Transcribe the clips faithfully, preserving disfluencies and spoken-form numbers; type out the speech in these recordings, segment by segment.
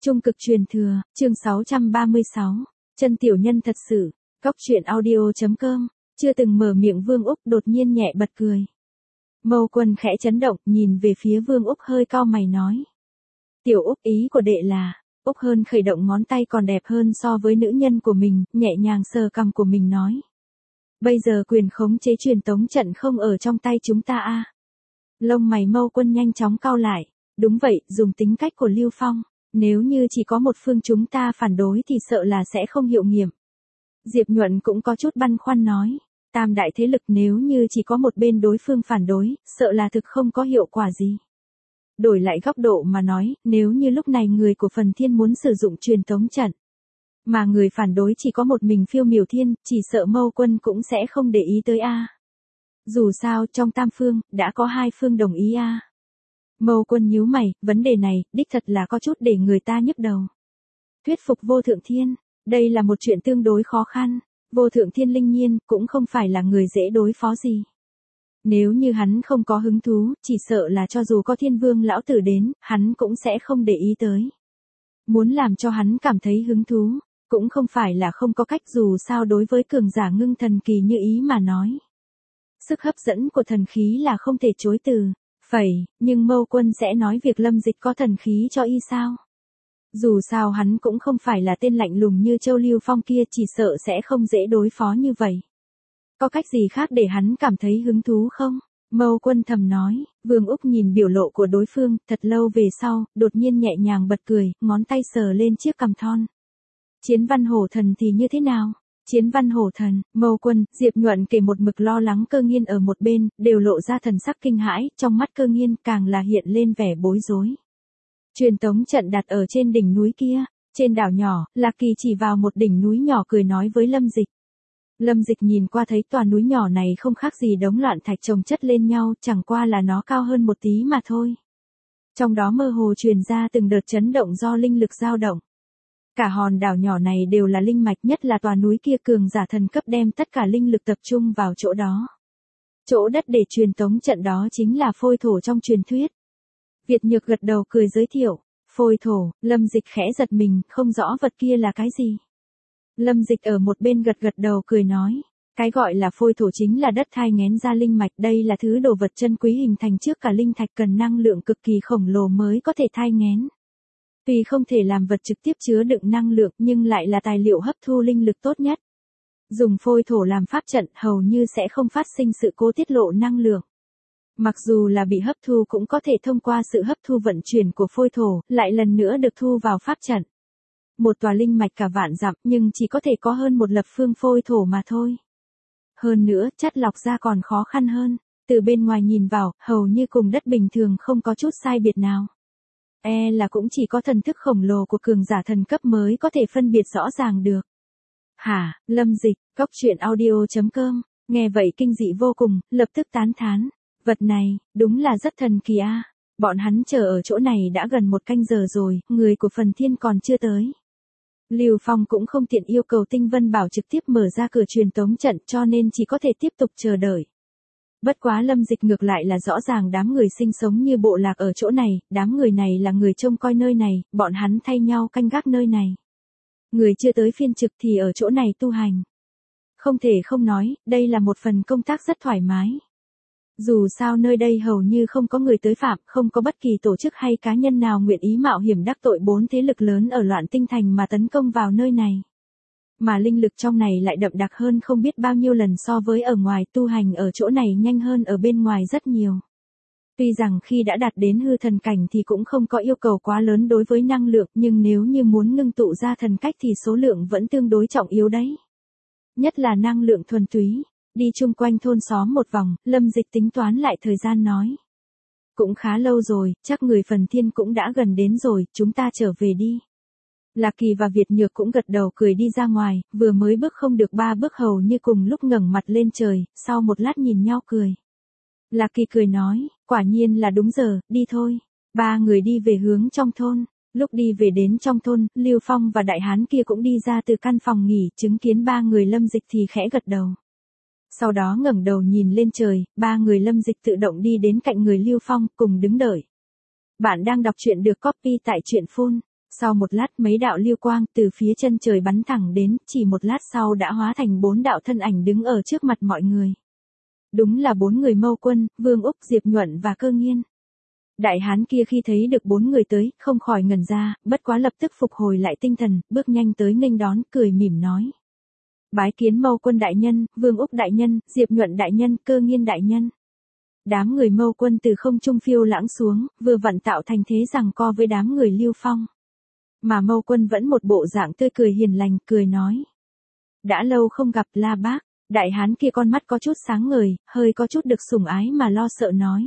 Trung cực truyền thừa, chương sáu trăm ba mươi sáu. Chân tiểu nhân thật sự. Góc truyện audio.com. Chưa từng mở miệng Vương Úc đột nhiên nhẹ bật cười. Mâu Quân khẽ chấn động, nhìn về phía Vương Úc hơi cau mày nói. Tiểu Úc, ý của đệ là, Úc Hơn khởi động ngón tay còn đẹp hơn so với nữ nhân của mình, nhẹ nhàng sờ cằm của mình nói. Bây giờ quyền khống chế truyền tống trận không ở trong tay chúng ta a. À? Lông mày Mâu Quân nhanh chóng cau lại. Đúng vậy, dùng tính cách của Lưu Phong. Nếu như chỉ có một phương chúng ta phản đối thì sợ là sẽ không hiệu nghiệm. Diệp Nhuận cũng có chút băn khoăn nói. Tam đại thế lực nếu như chỉ có một bên đối phương phản đối, sợ là thực không có hiệu quả gì. Đổi lại góc độ mà nói, nếu như lúc này người của Phần Thiên muốn sử dụng truyền tống trận, mà người phản đối chỉ có một mình Phiêu Miểu Thiên, chỉ sợ Mâu Quân cũng sẽ không để ý tới a. Dù sao, trong tam phương, đã có hai phương đồng ý a. Mâu Quân nhíu mày, vấn đề này, đích thật là có chút để người ta nhức đầu. Thuyết phục Vô Thượng Thiên, đây là một chuyện tương đối khó khăn. Vô Thượng Thiên linh nhiên, cũng không phải là người dễ đối phó gì. Nếu như hắn không có hứng thú, chỉ sợ là cho dù có Thiên Vương lão tử đến, hắn cũng sẽ không để ý tới. Muốn làm cho hắn cảm thấy hứng thú, cũng không phải là không có cách, dù sao đối với cường giả ngưng thần kỳ như ý mà nói. Sức hấp dẫn của thần khí là không thể chối từ. Phẩy, nhưng Mâu Quân sẽ nói việc Lâm Dịch có thần khí cho y sao? Dù sao hắn cũng không phải là tên lạnh lùng như Châu Lưu Phong kia, chỉ sợ sẽ không dễ đối phó như vậy. Có cách gì khác để hắn cảm thấy hứng thú không? Mâu Quân thầm nói. Vương Úc nhìn biểu lộ của đối phương, thật lâu về sau, đột nhiên nhẹ nhàng bật cười, ngón tay sờ lên chiếc cằm thon. Chiến Văn Hổ Thần thì như thế nào? Chiến Văn Hổ Thần, Mâu Quân, Diệp Nhuận kể một mực lo lắng Cơ Nghiên ở một bên, đều lộ ra thần sắc kinh hãi, trong mắt Cơ Nghiên càng là hiện lên vẻ bối rối. Truyền tống trận đặt ở trên đỉnh núi kia, trên đảo nhỏ, Lạc Kỳ chỉ vào một đỉnh núi nhỏ cười nói với Lâm Dịch. Lâm Dịch nhìn qua thấy tòa núi nhỏ này không khác gì đống loạn thạch chồng chất lên nhau, chẳng qua là nó cao hơn một tí mà thôi. Trong đó mơ hồ truyền ra từng đợt chấn động do linh lực dao động. Cả hòn đảo nhỏ này đều là linh mạch, nhất là tòa núi kia cường giả thần cấp đem tất cả linh lực tập trung vào chỗ đó. Chỗ đất để truyền tống trận đó chính là phôi thổ trong truyền thuyết. Việt Nhược gật đầu cười giới thiệu. Phôi thổ, Lâm Dịch khẽ giật mình, không rõ vật kia là cái gì. Lâm Dịch ở một bên gật gật đầu cười nói. Cái gọi là phôi thổ chính là đất thai nghén ra linh mạch, đây là thứ đồ vật chân quý hình thành trước cả linh thạch, cần năng lượng cực kỳ khổng lồ mới có thể thai nghén. Tuy không thể làm vật trực tiếp chứa đựng năng lượng nhưng lại là tài liệu hấp thu linh lực tốt nhất. Dùng phôi thổ làm pháp trận hầu như sẽ không phát sinh sự cố tiết lộ năng lượng. Mặc dù là bị hấp thu cũng có thể thông qua sự hấp thu vận chuyển của phôi thổ, lại lần nữa được thu vào pháp trận. Một tòa linh mạch cả vạn dặm nhưng chỉ có thể có hơn một lập phương phôi thổ mà thôi. Hơn nữa, chắt lọc ra còn khó khăn hơn. Từ bên ngoài nhìn vào, hầu như cùng đất bình thường không có chút sai biệt nào. E là cũng chỉ có thần thức khổng lồ của cường giả thần cấp mới có thể phân biệt rõ ràng được. Hả, Lâm Dịch, góc truyện audio.com, nghe vậy kinh dị vô cùng, lập tức tán thán. Vật này, đúng là rất thần kỳ a. À. Bọn hắn chờ ở chỗ này đã gần một canh giờ rồi, người của Phần Thiên còn chưa tới. Lưu Phong cũng không tiện yêu cầu Tinh Vân Bảo trực tiếp mở ra cửa truyền tống trận, cho nên chỉ có thể tiếp tục chờ đợi. Bất quá Lâm Dịch ngược lại là rõ ràng đám người sinh sống như bộ lạc ở chỗ này, đám người này là người trông coi nơi này, bọn hắn thay nhau canh gác nơi này. Người chưa tới phiên trực thì ở chỗ này tu hành. Không thể không nói, đây là một phần công tác rất thoải mái. Dù sao nơi đây hầu như không có người tới phạm, không có bất kỳ tổ chức hay cá nhân nào nguyện ý mạo hiểm đắc tội bốn thế lực lớn ở Loạn Tinh Thành mà tấn công vào nơi này. Mà linh lực trong này lại đậm đặc hơn không biết bao nhiêu lần so với ở ngoài, tu hành ở chỗ này nhanh hơn ở bên ngoài rất nhiều. Tuy rằng khi đã đạt đến hư thần cảnh thì cũng không có yêu cầu quá lớn đối với năng lượng, nhưng nếu như muốn ngưng tụ ra thần cách thì số lượng vẫn tương đối trọng yếu đấy. Nhất là năng lượng thuần túy. Đi chung quanh thôn xóm một vòng, Lâm Dịch tính toán lại thời gian nói. Cũng khá lâu rồi, chắc người Phần Thiên cũng đã gần đến rồi, chúng ta trở về đi. Lạc Kỳ và Việt Nhược cũng gật đầu cười đi ra ngoài, vừa mới bước không được ba bước hầu như cùng lúc ngẩng mặt lên trời, sau một lát nhìn nhau cười. Lạc Kỳ cười nói, quả nhiên là đúng giờ, đi thôi. Ba người đi về hướng trong thôn. Lúc đi về đến trong thôn, Lưu Phong và đại hán kia cũng đi ra từ căn phòng nghỉ, chứng kiến ba người Lâm Dịch thì khẽ gật đầu. Sau đó ngẩng đầu nhìn lên trời, ba người Lâm Dịch tự động đi đến cạnh người Lưu Phong, cùng đứng đợi. Bạn đang đọc truyện được copy tại truyện phun. Sau một lát mấy đạo lưu quang từ phía chân trời bắn thẳng đến, chỉ một lát sau đã hóa thành bốn đạo thân ảnh đứng ở trước mặt mọi người. Đúng là bốn người Mâu Quân, Vương Úc, Diệp Nhuận và Cơ Nghiên. Đại hán kia khi thấy được bốn người tới, không khỏi ngẩn ra, bất quá lập tức phục hồi lại tinh thần, bước nhanh tới nghênh đón, cười mỉm nói. Bái kiến Mâu Quân đại nhân, Vương Úc đại nhân, Diệp Nhuận đại nhân, Cơ Nghiên đại nhân. Đám người Mâu Quân từ không trung phiêu lãng xuống, vừa vặn tạo thành thế giằng co với đám người Lưu Phong. Mà Mâu Quân vẫn một bộ dạng tươi cười hiền lành, cười nói. Đã lâu không gặp La Bác, đại hán kia con mắt có chút sáng ngời, hơi có chút được sủng ái mà lo sợ nói.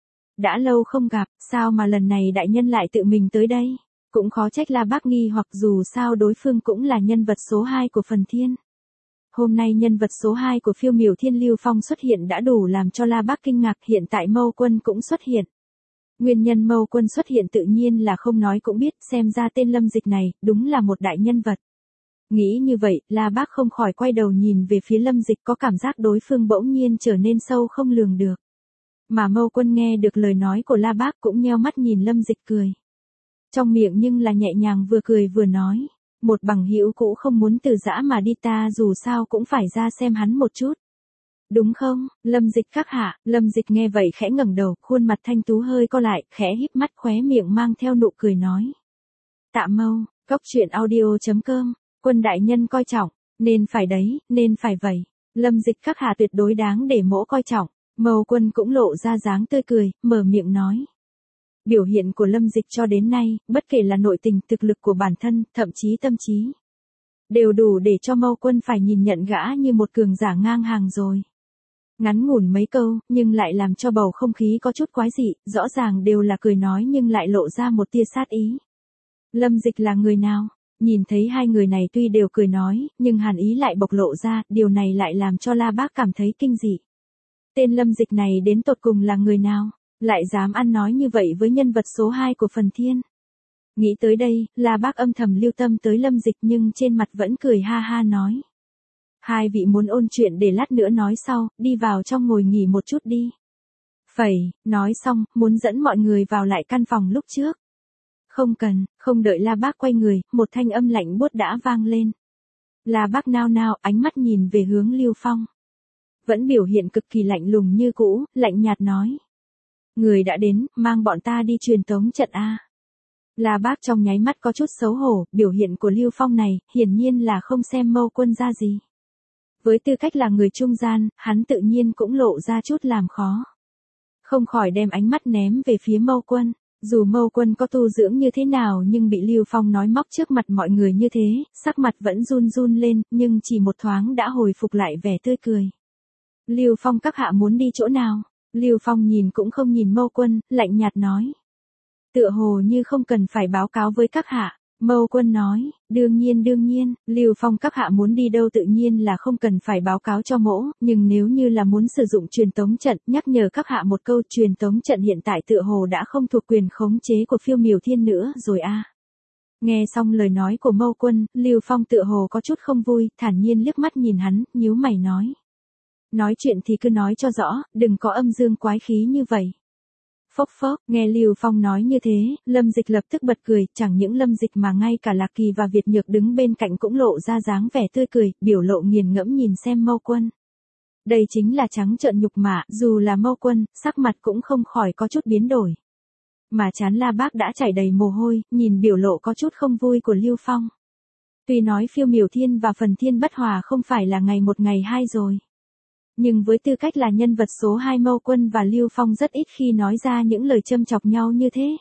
Đã lâu không gặp, sao mà lần này đại nhân lại tự mình tới đây? Cũng khó trách La Bác nghi hoặc dù sao đối phương cũng là nhân vật số hai của phần thiên. Hôm nay nhân vật số hai của phiêu miểu thiên Lưu Phong xuất hiện đã đủ làm cho La Bác kinh ngạc, hiện tại Mâu Quân cũng xuất hiện. Nguyên nhân Mâu Quân xuất hiện tự nhiên là không nói cũng biết, xem ra tên Lâm Dịch này, đúng là một đại nhân vật. Nghĩ như vậy, La Bác không khỏi quay đầu nhìn về phía Lâm Dịch, có cảm giác đối phương bỗng nhiên trở nên sâu không lường được. Mà Mâu Quân nghe được lời nói của La Bác cũng nheo mắt nhìn Lâm Dịch cười. Trong miệng nhưng là nhẹ nhàng vừa cười vừa nói. Một bằng hữu cũ không muốn từ giã mà đi, ta dù sao cũng phải ra xem hắn một chút. Đúng không, Lâm Dịch các hạ? Lâm Dịch nghe vậy khẽ ngẩng đầu, khuôn mặt thanh tú hơi co lại, khẽ híp mắt, khóe miệng mang theo nụ cười nói. Tạ Mâu, Cốc Truyện Audio chấm com, Quân đại nhân coi trọng, nên phải đấy, nên phải vậy. Lâm Dịch các hạ tuyệt đối đáng để mỗ coi trọng. Mâu Quân cũng lộ ra dáng tươi cười, mở miệng nói. Biểu hiện của Lâm Dịch cho đến nay, bất kể là nội tình, thực lực của bản thân, thậm chí tâm trí, đều đủ để cho Mâu Quân phải nhìn nhận gã như một cường giả ngang hàng rồi. Ngắn ngủn mấy câu, nhưng lại làm cho bầu không khí có chút quái dị, rõ ràng đều là cười nói nhưng lại lộ ra một tia sát ý. Lâm Dịch là người nào? Nhìn thấy hai người này tuy đều cười nói, nhưng hàn ý lại bộc lộ ra, điều này lại làm cho La Bác cảm thấy kinh dị. Tên Lâm Dịch này đến tột cùng là người nào? Lại dám ăn nói như vậy với nhân vật số hai của phần thiên. Nghĩ tới đây, La Bác âm thầm lưu tâm tới Lâm Dịch nhưng trên mặt vẫn cười ha ha nói. Hai vị muốn ôn chuyện để lát nữa nói sau, đi vào trong ngồi nghỉ một chút đi. Phẩy, nói xong, muốn dẫn mọi người vào lại căn phòng lúc trước. Không cần, không đợi La Bác quay người, một thanh âm lạnh buốt đã vang lên. La Bác nao nao, ánh mắt nhìn về hướng Lưu Phong. Vẫn biểu hiện cực kỳ lạnh lùng như cũ, lạnh nhạt nói. Người đã đến, mang bọn ta đi truyền tống trận a. La Bác trong nháy mắt có chút xấu hổ, biểu hiện của Lưu Phong này, hiển nhiên là không xem Mâu Quân ra gì. Với tư cách là người trung gian, hắn tự nhiên cũng lộ ra chút làm khó. Không khỏi đem ánh mắt ném về phía Mâu Quân. Dù Mâu Quân có tu dưỡng như thế nào nhưng bị Lưu Phong nói móc trước mặt mọi người như thế, sắc mặt vẫn run run lên, nhưng chỉ một thoáng đã hồi phục lại vẻ tươi cười. Lưu Phong các hạ muốn đi chỗ nào? Lưu Phong nhìn cũng không nhìn Mâu Quân, lạnh nhạt nói. Tựa hồ như không cần phải báo cáo với các hạ. Mâu Quân nói, đương nhiên đương nhiên, Lưu Phong các hạ muốn đi đâu tự nhiên là không cần phải báo cáo cho mỗ, nhưng nếu như là muốn sử dụng truyền tống trận, nhắc nhở các hạ một câu, truyền tống trận hiện tại tựa hồ đã không thuộc quyền khống chế của phiêu miểu thiên nữa rồi a. Nghe xong lời nói của Mâu Quân, Lưu Phong tựa hồ có chút không vui, thản nhiên liếc mắt nhìn hắn, nhíu mày nói. Nói chuyện thì cứ nói cho rõ, đừng có âm dương quái khí như vậy. Phốc phốc, nghe Lưu Phong nói như thế, Lâm Dịch lập tức bật cười, chẳng những Lâm Dịch mà ngay cả Lạc Kỳ và Việt Nhược đứng bên cạnh cũng lộ ra dáng vẻ tươi cười, biểu lộ nghiền ngẫm nhìn xem Mâu Quân. Đây chính là trắng trợn nhục mạ, dù là Mâu Quân, sắc mặt cũng không khỏi có chút biến đổi. Mà chán La Bác đã chảy đầy mồ hôi, nhìn biểu lộ có chút không vui của Lưu Phong. Tuy nói phiêu miểu thiên và phần thiên bất hòa không phải là ngày một ngày hai rồi. Nhưng với tư cách là nhân vật số hai Mâu Quân và Lưu Phong rất ít khi nói ra những lời châm chọc nhau như thế.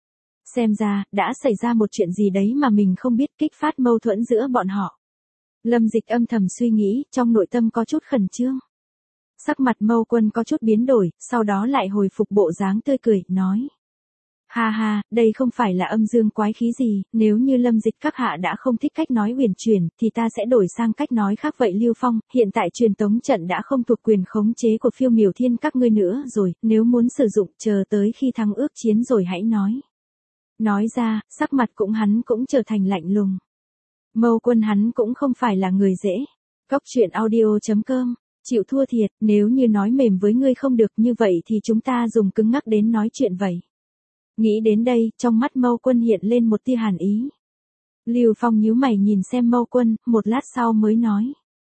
Xem ra, đã xảy ra một chuyện gì đấy mà mình không biết, kích phát mâu thuẫn giữa bọn họ. Lâm Dịch âm thầm suy nghĩ, trong nội tâm có chút khẩn trương. Sắc mặt Mâu Quân có chút biến đổi, sau đó lại hồi phục bộ dáng tươi cười, nói. Ha ha, đây không phải là âm dương quái khí gì, nếu như Lâm Dịch các hạ đã không thích cách nói huyền chuyển, thì ta sẽ đổi sang cách nói khác vậy Lưu Phong, hiện tại truyền tống trận đã không thuộc quyền khống chế của phiêu miểu thiên các ngươi nữa rồi, nếu muốn sử dụng, chờ tới khi thắng ước chiến rồi hãy nói. Nói ra, sắc mặt cũng hắn cũng trở thành lạnh lùng. Mâu Quân hắn cũng không phải là người dễ. Cốc Truyện Audio chấm com, chịu thua thiệt, nếu như nói mềm với ngươi không được như vậy thì chúng ta dùng cứng ngắc đến nói chuyện vậy. Nghĩ đến đây, trong mắt Mâu Quân hiện lên một tia hàn ý. Lưu Phong nhíu mày nhìn xem Mâu Quân, một lát sau mới nói.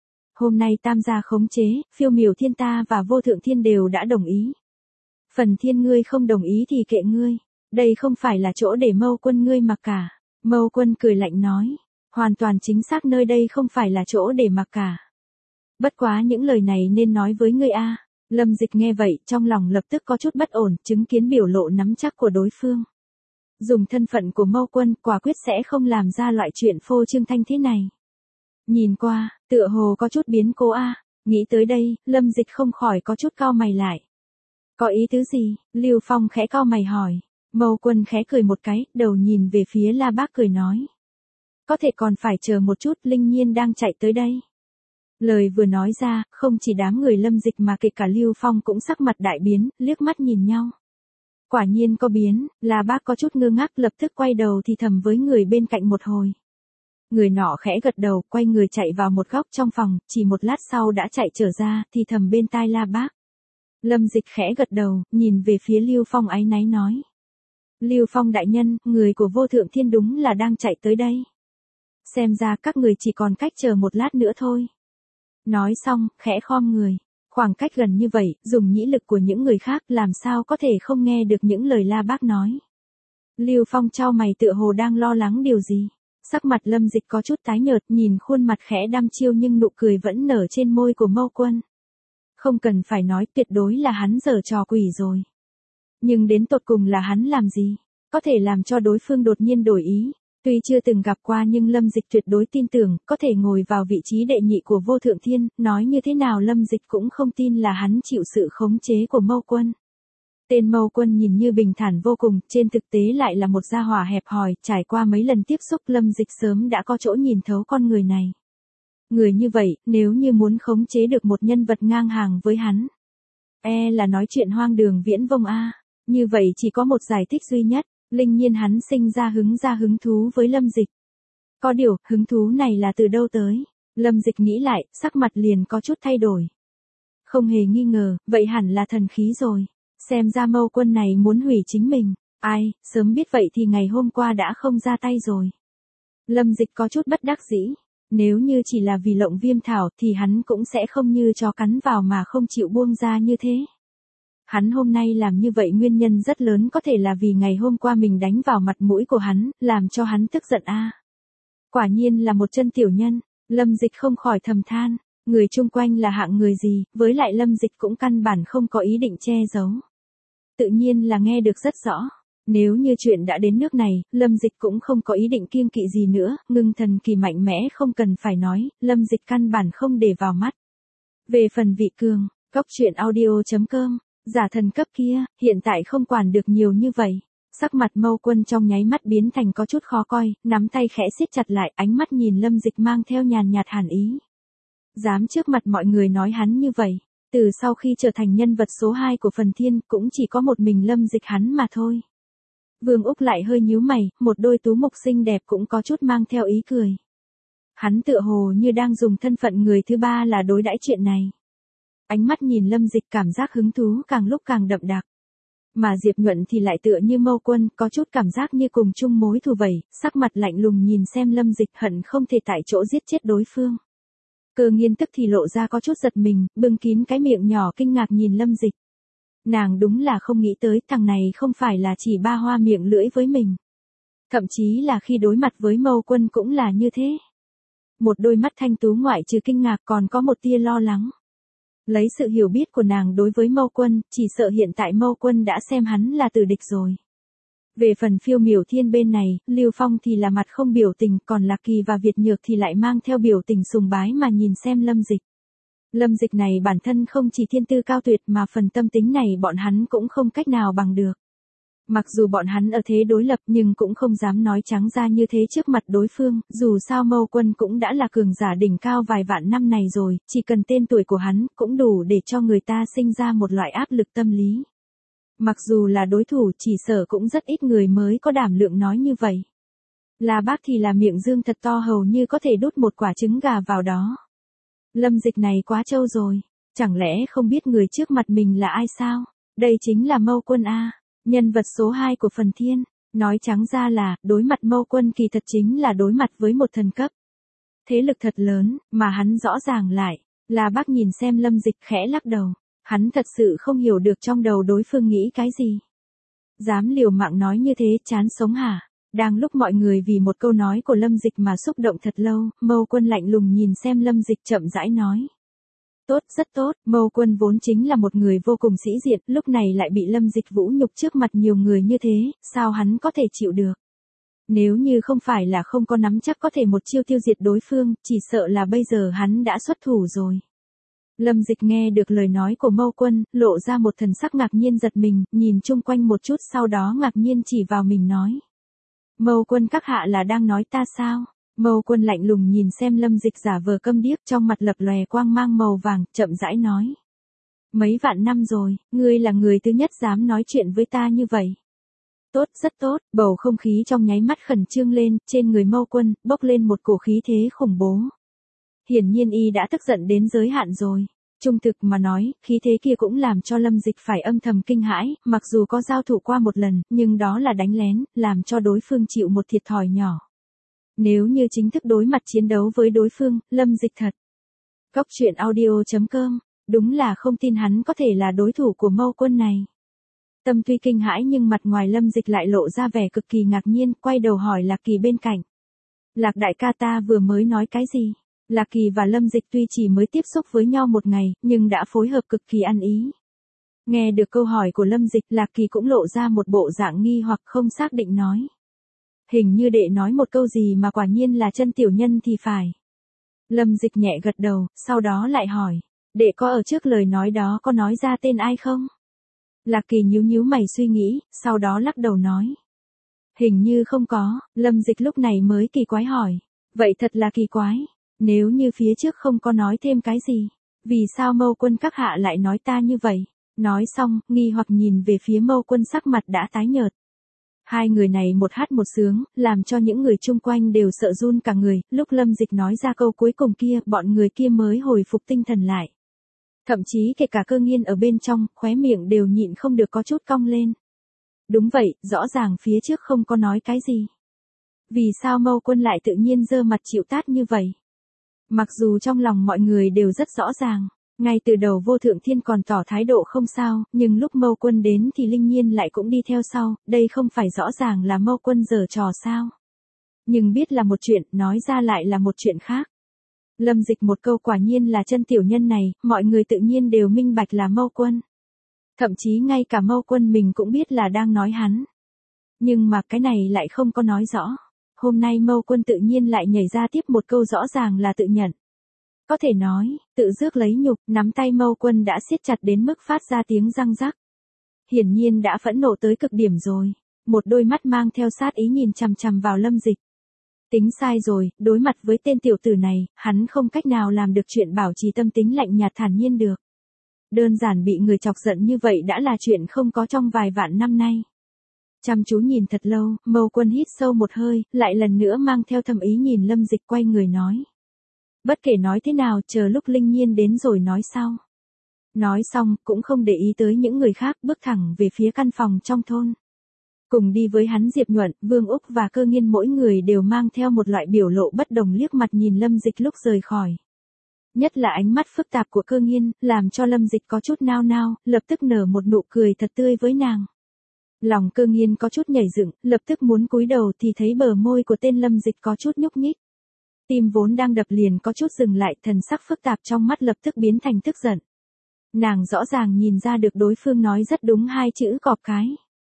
Hôm nay tam gia khống chế, Phiêu Miểu Thiên ta và Vô Thượng Thiên đều đã đồng ý. Phần Thiên ngươi không đồng ý thì kệ ngươi, đây không phải là chỗ để Mâu Quân ngươi mặc cả. Mâu Quân cười lạnh nói, hoàn toàn chính xác nơi đây không phải là chỗ để mặc cả. Bất quá những lời này nên nói với ngươi a. Lâm Dịch nghe vậy, trong lòng lập tức có chút bất ổn, chứng kiến biểu lộ nắm chắc của đối phương. Dùng thân phận của Mâu Quân, quả quyết sẽ không làm ra loại chuyện phô trương thanh thế này. Nhìn qua, tựa hồ có chút biến cố a. Nghĩ tới đây, Lâm Dịch không khỏi có chút cau mày lại. Có ý tứ gì? Lưu Phong khẽ cau mày hỏi. Mâu Quân khẽ cười một cái, đầu nhìn về phía La Bác cười nói. Có thể còn phải chờ một chút, Linh Nhiên đang chạy tới đây. Lời vừa nói ra, không chỉ đám người Lâm Dịch mà kể cả Lưu Phong cũng sắc mặt đại biến, liếc mắt nhìn nhau. Quả nhiên có biến, La Bác có chút ngơ ngác lập tức quay đầu thì thầm với người bên cạnh một hồi. Người nọ khẽ gật đầu, quay người chạy vào một góc trong phòng, chỉ một lát sau đã chạy trở ra, thì thầm bên tai La Bác. Lâm Dịch khẽ gật đầu, nhìn về phía Lưu Phong áy náy nói. Lưu Phong đại nhân, người của Vô Thượng Thiên đúng là đang chạy tới đây. Xem ra các người chỉ còn cách chờ một lát nữa thôi. Nói xong, khẽ khom người. Khoảng cách gần như vậy, dùng nhĩ lực của những người khác làm sao có thể không nghe được những lời La Bác nói. Lưu Phong chau mày tựa hồ đang lo lắng điều gì. Sắc mặt Lâm Dịch có chút tái nhợt, nhìn khuôn mặt khẽ đăm chiêu nhưng nụ cười vẫn nở trên môi của Mâu Quân. Không cần phải nói, tuyệt đối là hắn giở trò quỷ rồi. Nhưng đến tột cùng là hắn làm gì? Có thể làm cho đối phương đột nhiên đổi ý. Tuy chưa từng gặp qua nhưng Lâm Dịch tuyệt đối tin tưởng, có thể ngồi vào vị trí đệ nhị của Vô Thượng Thiên, nói như thế nào Lâm Dịch cũng không tin là hắn chịu sự khống chế của Mâu Quân. Tên Mâu Quân nhìn như bình thản vô cùng, trên thực tế lại là một gia hỏa hẹp hòi, trải qua mấy lần tiếp xúc Lâm Dịch sớm đã có chỗ nhìn thấu con người này. Người như vậy, nếu như muốn khống chế được một nhân vật ngang hàng với hắn, e là nói chuyện hoang đường viễn vông a. Như vậy chỉ có một giải thích duy nhất. Linh Nhiên hắn sinh ra hứng ra hứng thú với Lâm Dịch. Có điều, hứng thú này là từ đâu tới? Lâm Dịch nghĩ lại, sắc mặt liền có chút thay đổi. Không hề nghi ngờ, vậy hẳn là thần khí rồi. Xem ra Mâu Quân này muốn hủy chính mình. Ai, sớm biết vậy thì ngày hôm qua đã không ra tay rồi. Lâm Dịch có chút bất đắc dĩ. Nếu như chỉ là vì Lộng Viêm Thảo thì hắn cũng sẽ không như chó cắn vào mà không chịu buông ra như thế. Hắn hôm nay làm như vậy nguyên nhân rất lớn có thể là vì ngày hôm qua mình đánh vào mặt mũi của hắn, làm cho hắn tức giận a. Quả nhiên là một chân tiểu nhân, Lâm Dịch không khỏi thầm than, người chung quanh là hạng người gì, với lại Lâm Dịch cũng căn bản không có ý định che giấu. Tự nhiên là nghe được rất rõ, nếu như chuyện đã đến nước này, Lâm Dịch cũng không có ý định kiêng kỵ gì nữa, ngưng thần kỳ mạnh mẽ không cần phải nói, Lâm Dịch căn bản không để vào mắt. Về phần vị cường, cốc truyện audio chấm com. Giả thần cấp kia, hiện tại không quản được nhiều như vậy. Sắc mặt Mâu Quân trong nháy mắt biến thành có chút khó coi, nắm tay khẽ siết chặt lại, ánh mắt nhìn Lâm Dịch mang theo nhàn nhạt hàn ý. Dám trước mặt mọi người nói hắn như vậy, từ sau khi trở thành nhân vật số hai của Phần Thiên, cũng chỉ có một mình Lâm Dịch hắn mà thôi. Vương Úc lại hơi nhíu mày, một đôi tú mục xinh đẹp cũng có chút mang theo ý cười. Hắn tựa hồ như đang dùng thân phận người thứ ba là đối đãi chuyện này. Ánh mắt nhìn Lâm Dịch cảm giác hứng thú càng lúc càng đậm đặc. Mà Diệp Nhuận thì lại tựa như Mâu Quân, có chút cảm giác như cùng chung mối thù vậy, sắc mặt lạnh lùng nhìn xem Lâm Dịch hận không thể tại chỗ giết chết đối phương. Cơ Nghiên tức thì lộ ra có chút giật mình, bưng kín cái miệng nhỏ kinh ngạc nhìn Lâm Dịch. Nàng đúng là không nghĩ tới thằng này không phải là chỉ ba hoa miệng lưỡi với mình. Thậm chí là khi đối mặt với Mâu Quân cũng là như thế. Một đôi mắt thanh tú ngoại trừ kinh ngạc còn có một tia lo lắng. Lấy sự hiểu biết của nàng đối với Mâu Quân, chỉ sợ hiện tại Mâu Quân đã xem hắn là tử địch rồi. Về phần Phiêu Miểu Thiên bên này, Lưu Phong thì là mặt không biểu tình, còn Lạc Kỳ và Việt Nhược thì lại mang theo biểu tình sùng bái mà nhìn xem Lâm Dịch. Lâm Dịch này bản thân không chỉ thiên tư cao tuyệt mà phần tâm tính này bọn hắn cũng không cách nào bằng được. Mặc dù bọn hắn ở thế đối lập nhưng cũng không dám nói trắng ra như thế trước mặt đối phương, dù sao Mâu Quân cũng đã là cường giả đỉnh cao vài vạn năm này rồi, chỉ cần tên tuổi của hắn cũng đủ để cho người ta sinh ra một loại áp lực tâm lý. Mặc dù là đối thủ chỉ sợ cũng rất ít người mới có đảm lượng nói như vậy. La Bác thì là miệng dương thật to hầu như có thể đút một quả trứng gà vào đó. Lâm Dịch này quá trâu rồi, chẳng lẽ không biết người trước mặt mình là ai sao? Đây chính là Mâu Quân a. Nhân vật số hai của Phần Thiên, Nói trắng ra là, đối mặt Mâu Quân kỳ thật chính là đối mặt với một thần cấp. Thế lực thật lớn, mà hắn rõ ràng lại. La Bác nhìn xem Lâm Dịch khẽ lắc đầu. Hắn thật sự không hiểu được trong đầu đối phương nghĩ cái gì. Dám liều mạng nói như thế, chán sống hả? Đang lúc mọi người vì một câu nói của Lâm Dịch mà xúc động thật lâu, Mâu Quân lạnh lùng nhìn xem Lâm Dịch chậm rãi nói. Tốt, rất tốt, Mâu Quân vốn chính là một người vô cùng sĩ diện, lúc này lại bị Lâm Dịch vũ nhục trước mặt nhiều người như thế, sao hắn có thể chịu được? Nếu như không phải là không có nắm chắc có thể một chiêu tiêu diệt đối phương, chỉ sợ là bây giờ hắn đã xuất thủ rồi. Lâm Dịch nghe được lời nói của Mâu Quân, lộ ra một thần sắc ngạc nhiên giật mình, nhìn chung quanh một chút sau đó ngạc nhiên chỉ vào mình nói. Mâu Quân các hạ là đang nói ta sao? Mâu Quân lạnh lùng nhìn xem Lâm Dịch giả vờ câm điếc trong mặt lập lòe quang mang màu vàng, chậm rãi nói. Mấy vạn năm rồi, ngươi là người thứ nhất dám nói chuyện với ta như vậy. Tốt, rất tốt, bầu không khí trong nháy mắt khẩn trương lên, trên người Mâu Quân, bốc lên một cổ khí thế khủng bố. Hiển nhiên y đã tức giận đến giới hạn rồi. Trung thực mà nói, khí thế kia cũng làm cho Lâm Dịch phải âm thầm kinh hãi, mặc dù có giao thủ qua một lần, nhưng đó là đánh lén, làm cho đối phương chịu một thiệt thòi nhỏ. Nếu như chính thức đối mặt chiến đấu với đối phương, Lâm Dịch thật. Cóc truyện audio chấm com, đúng là không tin hắn có thể là đối thủ của Mâu Quân này. Tâm tuy kinh hãi nhưng mặt ngoài Lâm Dịch lại lộ ra vẻ cực kỳ ngạc nhiên, quay đầu hỏi Lạc Kỳ bên cạnh. Lạc đại ca ta vừa mới nói cái gì? Lạc Kỳ và Lâm Dịch tuy chỉ mới tiếp xúc với nhau một ngày, nhưng đã phối hợp cực kỳ ăn ý. Nghe được câu hỏi của Lâm Dịch, Lạc Kỳ cũng lộ ra một bộ dạng nghi hoặc không xác định nói. Hình như đệ nói một câu gì mà quả nhiên là chân tiểu nhân thì phải. Lâm Dịch nhẹ gật đầu, sau đó lại hỏi. Đệ có ở trước lời nói đó có nói ra tên ai không? Lạc Kỳ nhíu nhíu mày suy nghĩ, sau đó lắc đầu nói. Hình như không có, Lâm Dịch lúc này mới kỳ quái hỏi. Vậy thật là kỳ quái. Nếu như phía trước không có nói thêm cái gì, vì sao Mâu Quân các hạ lại nói ta như vậy? Nói xong, nghi hoặc nhìn về phía Mâu Quân sắc mặt đã tái nhợt. Hai người này một hát một sướng, làm cho những người chung quanh đều sợ run cả người, lúc Lâm Dịch nói ra câu cuối cùng kia, bọn người kia mới hồi phục tinh thần lại. Thậm chí kể cả Cơ Nghiên ở bên trong, khóe miệng đều nhịn không được có chút cong lên. Đúng vậy, rõ ràng phía trước không có nói cái gì. Vì sao Mâu Quân lại tự nhiên giơ mặt chịu tát như vậy? Mặc dù trong lòng mọi người đều rất rõ ràng, ngay từ đầu Vô Thượng Thiên còn tỏ thái độ không sao, nhưng lúc Mâu Quân đến thì Linh Nhiên lại cũng đi theo sau, đây không phải rõ ràng là Mâu Quân giở trò sao. Nhưng biết là một chuyện, nói ra lại là một chuyện khác. Lâm Dịch một câu quả nhiên là chân tiểu nhân này, mọi người tự nhiên đều minh bạch là Mâu Quân. Thậm chí ngay cả Mâu Quân mình cũng biết là đang nói hắn. Nhưng mà cái này lại không có nói rõ. Hôm nay Mâu Quân tự nhiên lại nhảy ra tiếp một câu rõ ràng là tự nhận. Có thể nói, tự rước lấy nhục, nắm tay Mâu Quân đã siết chặt đến mức phát ra tiếng răng rắc. Hiển nhiên đã phẫn nộ tới cực điểm rồi. Một đôi mắt mang theo sát ý nhìn chằm chằm vào Lâm Dịch. Tính sai rồi, đối mặt với tên tiểu tử này, hắn không cách nào làm được chuyện bảo trì tâm tính lạnh nhạt thản nhiên được. Đơn giản bị người chọc giận như vậy đã là chuyện không có trong vài vạn năm nay. Chăm chú nhìn thật lâu, Mâu Quân hít sâu một hơi, lại lần nữa mang theo thầm ý nhìn Lâm Dịch quay người nói. Bất kể nói thế nào, chờ lúc Linh Nhiên đến rồi nói sau. Nói xong, cũng không để ý tới những người khác, bước thẳng về phía căn phòng trong thôn. Cùng đi với hắn Diệp Nhuận, Vương Úc và Cơ Nghiên mỗi người đều mang theo một loại biểu lộ bất đồng liếc mặt nhìn Lâm Dịch lúc rời khỏi. Nhất là ánh mắt phức tạp của Cơ Nghiên, làm cho Lâm Dịch có chút nao nao, lập tức nở một nụ cười thật tươi với nàng. Lòng Cơ Nghiên có chút nhảy dựng, lập tức muốn cúi đầu thì thấy bờ môi của tên Lâm Dịch có chút nhúc nhích. Tim vốn đang đập liền có chút dừng lại, thần sắc phức tạp trong mắt lập tức biến thành tức giận. Nàng rõ ràng nhìn ra được đối phương nói rất đúng hai chữ cọp cái.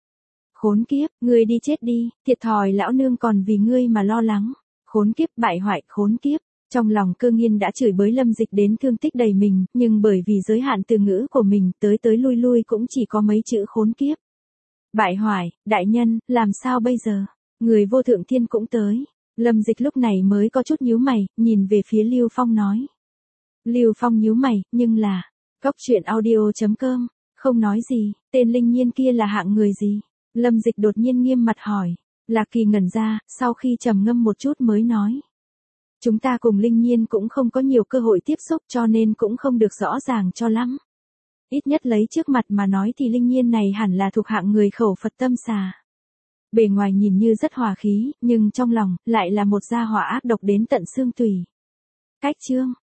Khốn kiếp, ngươi đi chết đi, thiệt thòi lão nương còn vì ngươi mà lo lắng. Khốn kiếp, bại hoại, khốn kiếp. Trong lòng Cơ Nghiên đã chửi bới Lâm Dịch đến thương tích đầy mình, nhưng bởi vì giới hạn từ ngữ của mình tới tới lui lui cũng chỉ có mấy chữ khốn kiếp. Bại hoại, đại nhân, làm sao bây giờ? Người Vô Thượng Thiên cũng tới. Lâm Dịch lúc này mới có chút nhíu mày, nhìn về phía Lưu Phong nói. Lưu Phong nhíu mày, nhưng là, cóc truyện audio chấm com, không nói gì, tên Linh Nhiên kia là hạng người gì? Lâm Dịch đột nhiên nghiêm mặt hỏi. Lạc Kỳ ngẩn ra, sau khi trầm ngâm một chút mới nói. Chúng ta cùng Linh Nhiên cũng không có nhiều cơ hội tiếp xúc cho nên cũng không được rõ ràng cho lắm. Ít nhất lấy trước mặt mà nói thì Linh Nhiên này hẳn là thuộc hạng người khẩu Phật tâm xà. bề ngoài nhìn như rất hòa khí, nhưng trong lòng, lại là một gia hỏa ác độc đến tận xương tủy. Cách chương.